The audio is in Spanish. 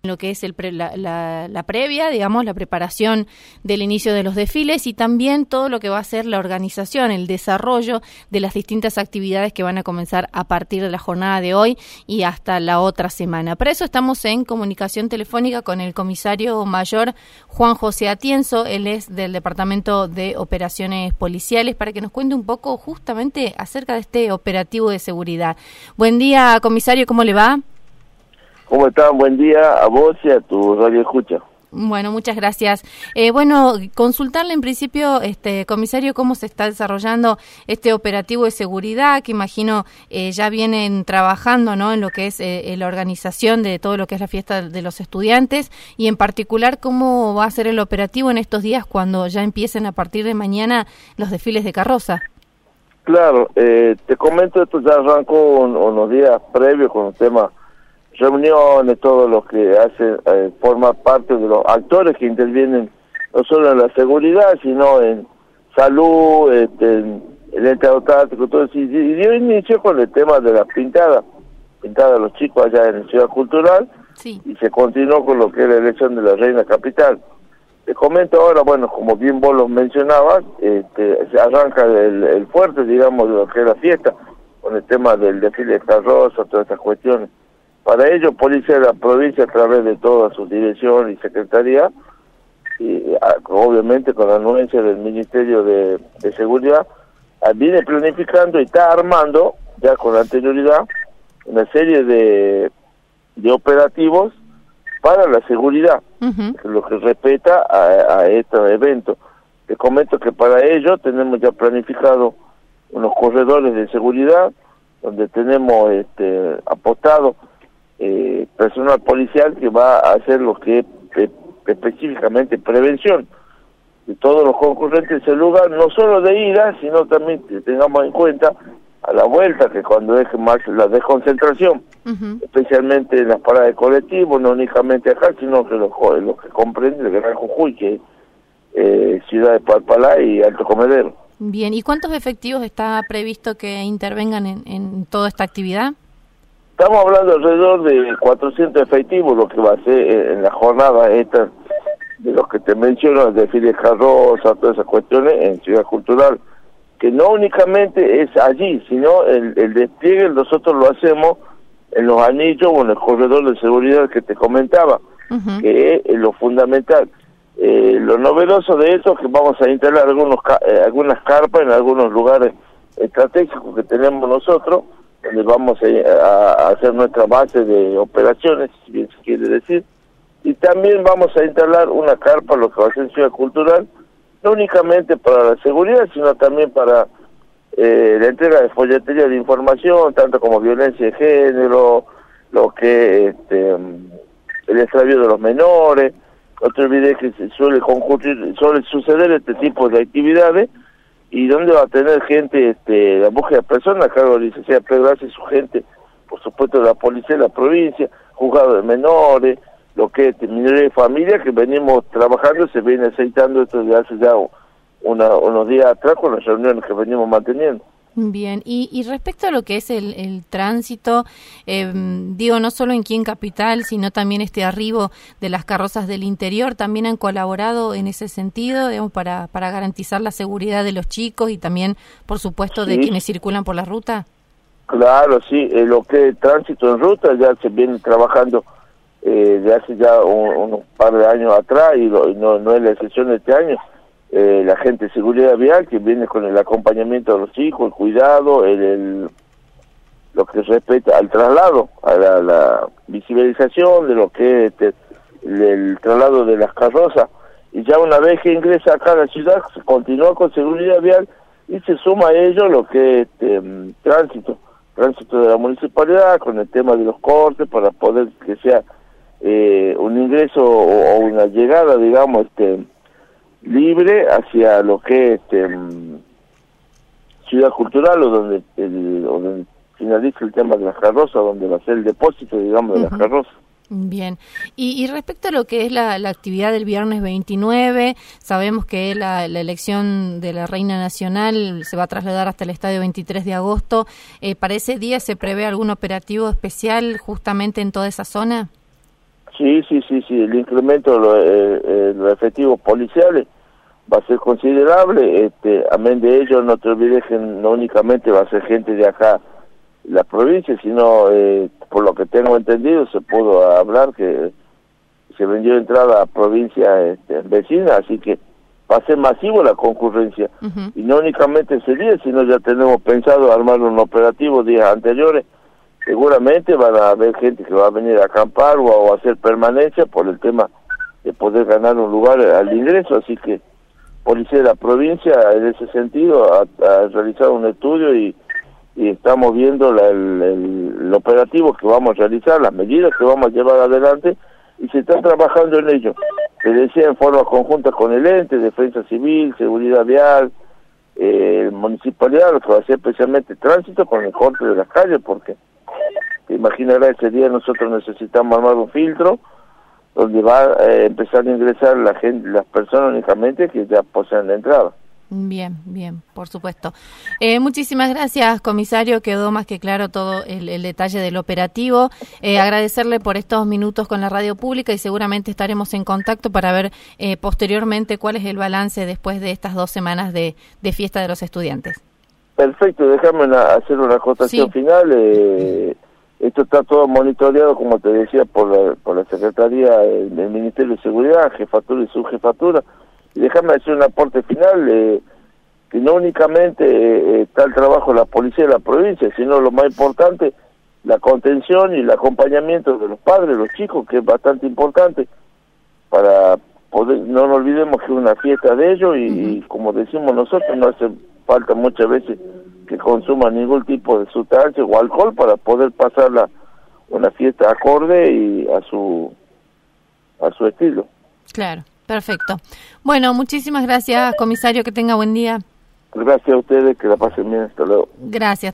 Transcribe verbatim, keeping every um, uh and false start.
lo que es el pre, la, la, la previa, digamos, la preparación del inicio de los desfiles y también todo lo que va a ser la organización, el desarrollo de las distintas actividades que van a comenzar a partir de la jornada de hoy y hasta la otra semana. Para eso estamos en comunicación telefónica con el comisario mayor Juan José Atienzo, él es del Departamento de Operaciones Policiales, para que nos cuente un poco justamente acerca de este operativo de seguridad. Buen día, comisario, ¿cómo le va? ¿Cómo están? Buen día a vos y a tu radio escucha. Bueno, muchas gracias. Eh, bueno, consultarle en principio, este comisario, cómo se está desarrollando este operativo de seguridad, que imagino eh, ya vienen trabajando, ¿no?, en lo que es eh, la organización de todo lo que es la fiesta de los estudiantes, y en particular cómo va a ser el operativo en estos días cuando ya empiecen a partir de mañana los desfiles de carroza. Claro, eh, te comento, esto ya arrancó un, unos días previos con el tema reuniones, todo lo que hace eh, forma parte de los actores que intervienen no solo en la seguridad, sino en salud, este, en el ente automático, todo eso. Y dio inicio con el tema de las pintadas, pintadas de los chicos allá en la Ciudad Cultural, sí. Y se continuó con lo que es la elección de la Reina Capital. Te comento ahora, bueno, como bien vos lo mencionabas, este, se arranca el, el fuerte, digamos, de lo que es la fiesta, con el tema del desfile de carroza, todas estas cuestiones. Para ello, Policía de la Provincia, a través de toda su dirección y secretaría, y obviamente con la anuencia del Ministerio de, de Seguridad, viene planificando y está armando, ya con anterioridad, una serie de, de operativos para la seguridad, uh-huh. lo que respecta a, a estos eventos. Te comento que para ello tenemos ya planificado unos corredores de seguridad, donde tenemos este, apostado Eh, personal policial que va a hacer lo que es eh, específicamente prevención de todos los concurrentes en ese lugar, no solo de ida, sino también que tengamos en cuenta a la vuelta, que cuando deje más la desconcentración, uh-huh. especialmente en las paradas de colectivos, no únicamente acá, sino que los, los que comprenden el Gran Jujuy, que es eh, Ciudad de Palpalá y Alto Comedero. Bien, ¿y cuántos efectivos está previsto que intervengan en, en toda esta actividad? Estamos hablando alrededor de cuatrocientos efectivos, lo que va a ser en la jornada esta, de los que te menciono, el desfile de carroza, todas esas cuestiones en Ciudad Cultural, que no únicamente es allí, sino el, el despliegue nosotros lo hacemos en los anillos o en el corredor de seguridad que te comentaba, uh-huh. que es lo fundamental. Eh, lo novedoso de esto es que vamos a instalar algunos eh, algunas carpas en algunos lugares estratégicos que tenemos nosotros, donde vamos a, a hacer nuestra base de operaciones, si bien se quiere decir, y también vamos a instalar una carpa, lo que va a ser Ciudad Cultural, no únicamente para la seguridad, sino también para eh, la entrega de folletería de información, tanto como violencia de género, lo que este, el extravío de los menores. No te olvides que se suele concurrir, suele suceder este tipo de actividades, y donde va a tener gente, este, la búsqueda de personas, a cargo de la licenciada Pedro Arce y su gente, por supuesto de la policía de la provincia, juzgado de menores, lo que es minoría de familia, que venimos trabajando, se viene aceitando esto desde hace ya una, unos días atrás con las reuniones que venimos manteniendo. Bien, y, y respecto a lo que es el, el tránsito, eh, digo, no solo en Quien Capital, sino también este arribo de las carrozas del interior, ¿también han colaborado en ese sentido, digamos, para, para garantizar la seguridad de los chicos y también, por supuesto, sí. de quienes circulan por la ruta? Claro, sí, eh, lo que es tránsito en ruta ya se viene trabajando eh, de hace ya un, un par de años atrás, y, lo, y no, no es la excepción de este año. Eh, la gente de seguridad vial que viene con el acompañamiento de los hijos, el cuidado, el, el lo que respecta al traslado, a la, la visibilización de lo que es este, el, el traslado de las carrozas, y ya una vez que ingresa acá a la ciudad se continúa con seguridad vial y se suma a ello lo que es este, um, tránsito, tránsito de la municipalidad con el tema de los cortes para poder que sea eh, un ingreso o, o una llegada, digamos, este libre hacia lo que es este, Ciudad Cultural, o donde, el, o donde finaliza el tema de las carrozas, donde va a ser el depósito, digamos, de uh-huh. las carrozas. Bien, y, y respecto a lo que es la, la actividad del viernes veintinueve, sabemos que la, la elección de la Reina Nacional se va a trasladar hasta el estadio veintitrés de agosto. Eh, ¿Para ese día se prevé algún operativo especial justamente en toda esa zona? Sí, sí, sí, sí, el incremento de los, eh, los efectivos policiales va a ser considerable, este, amén de ello, no te olvides que no únicamente va a ser gente de acá, la provincia, sino, eh, por lo que tengo entendido, se pudo hablar que se vendió entrada a provincias este, vecinas, así que va a ser masivo la concurrencia, uh-huh. y no únicamente ese día, sino ya tenemos pensado armar un operativo días anteriores. Seguramente van a haber gente que va a venir a acampar o a, o a hacer permanencia por el tema de poder ganar un lugar al ingreso, así que Policía de la provincia en ese sentido ha, ha realizado un estudio y, y estamos viendo la, el, el, el operativo que vamos a realizar, las medidas que vamos a llevar adelante y se está trabajando en ello. Se decía en forma conjunta con el ente, Defensa Civil, Seguridad Vial, eh, Municipalidad, lo que va a ser especialmente tránsito con el corte de las calles, porque te imaginarás, ese día nosotros necesitamos armar un filtro donde va a eh, empezar a ingresar la gente, las personas únicamente que ya poseen la entrada. Bien, bien, por supuesto. Eh, muchísimas gracias, comisario. Quedó más que claro todo el, el detalle del operativo. Eh, agradecerle por estos minutos con la radio pública y seguramente estaremos en contacto para ver eh, posteriormente cuál es el balance después de estas dos semanas de, de fiesta de los estudiantes. Perfecto, déjame una, hacer una acotación sí. final. Eh, esto está todo monitoreado, como te decía, por la, por la Secretaría del Ministerio de Seguridad, Jefatura y Subjefatura. Y déjame hacer un aporte final, eh, que no únicamente eh, está el trabajo de la policía de la provincia, sino lo más importante, la contención y el acompañamiento de los padres, los chicos, que es bastante importante, para poder, no nos olvidemos que es una fiesta de ellos y, uh-huh. y como decimos nosotros, no hace falta muchas veces que consuman ningún tipo de sustancia o alcohol para poder pasarla una fiesta acorde y a su a su estilo. Claro. Perfecto. Bueno, muchísimas gracias, comisario, que tenga buen día. Gracias a ustedes, que la pasen bien, hasta luego. Gracias.